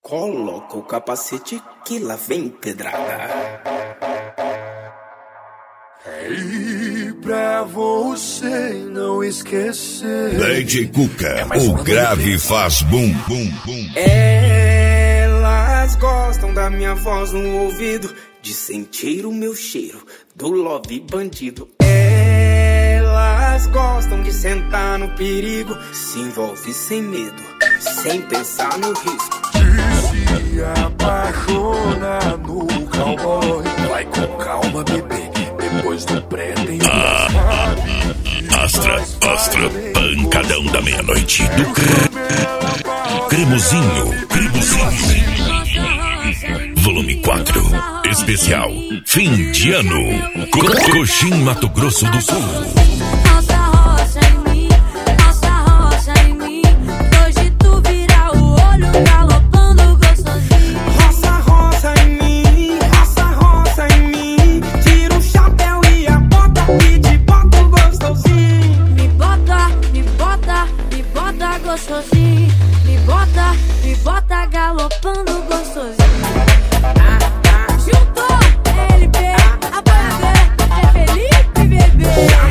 Coloca o capacete que lá vem pedrada. E pra você não esquecer, Lady Cuca, o grave faz bum, bum, bum. Elas gostam da minha voz no ouvido, de sentir o meu cheiro do love bandido. Elas gostam de sentar no perigo, se envolve sem medo, sem pensar no risco. de se apaixonar no cowboy. Vai com calma, bebê, depois do pré tem Astra, pancadão da meia-noite do Cremosinho. Volume 4, especial, fim de ano, Coxim, Mato Grosso do Sul. Nossa roça em mim, hoje tu vira o olho galopando gostosinho. Roça em mim, tira o chapéu e a bota e te boto gostosinho. Me bota gostosinho. Me bota galopando gostosinho. Juntou LP, a banda é Felipe, bebê.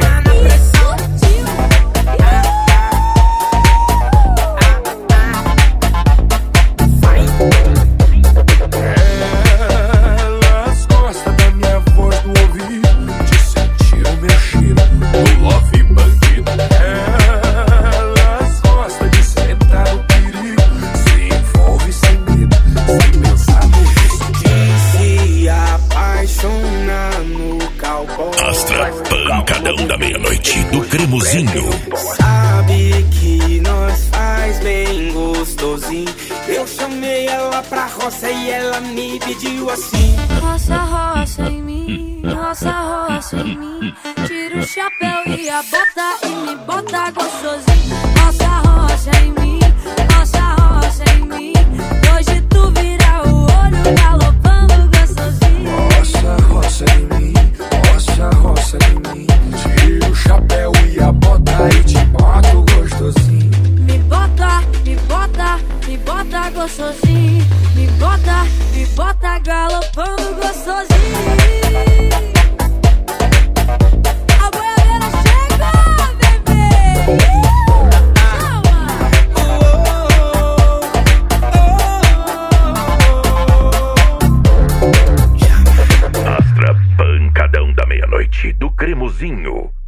Elas gostam da minha voz no ouvido, de sentir o meu cheiro do love bandido. Elas gostam de sentar no perigo, se envolve sem medo, sem pensar no risco. De se apaixonar no cowboy. Astra, pancadão da meia-noite do Cremosinho. Sabe que nós faz bem gostosinho. Eu chamei ela pra roça e ela me pediu assim. Roça em mim, tira o chapéu e a bota e me bota gostosinho. Roça em mim, hoje tu vira o olho galopando gostosinho. Roça em mim, tira o chapéu e a bota e te boto gostosinho. Me bota gostosinho. Me bota galopando gostosinho. A boiadeira chega, bebê. Astra, pancadão da meia-noite do Cremosinho.